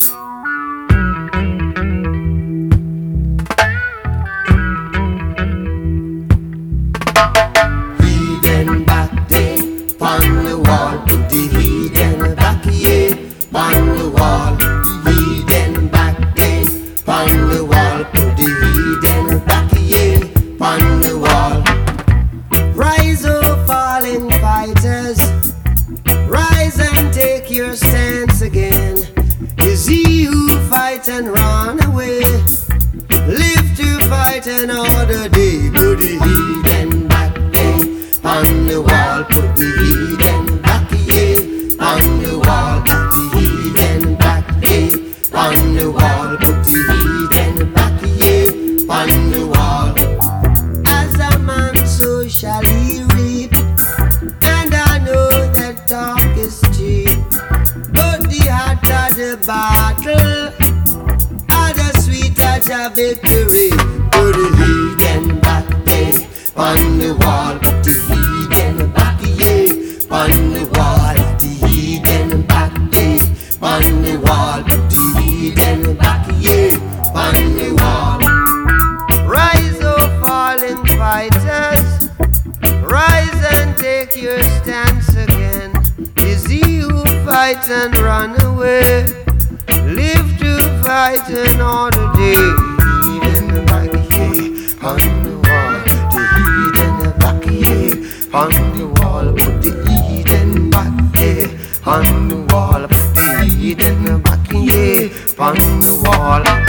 Hidden back there, on the wall. Put the hidden back here, on the wall. Hidden back there, on the wall. Put the hidden back here, on the wall. Rise, oh fallen fighters, rise and take your stance again. Is he who fight and run away? Live to fight another day. Put the hidden back there on the wall. Put the hidden back here on the wall. Put the hidden back there on the wall. Put the hidden back here on the wall. As a man, so shall he reap. And I know that talk is cheap, but the hotter the battle, the sweeter the victory. Put the hidden back there on the wall. Put the hidden back here on the wall. The hidden back there on the wall. Put the hidden back here on the wall. Rise, oh fallen fighters, rise and take your stance again. Is he who fights and run away? Live to fight another day. Hidden back here on the wall. The hidden back here on the wall. Put the hidden back there on the wall. Put the hidden back here on the wall.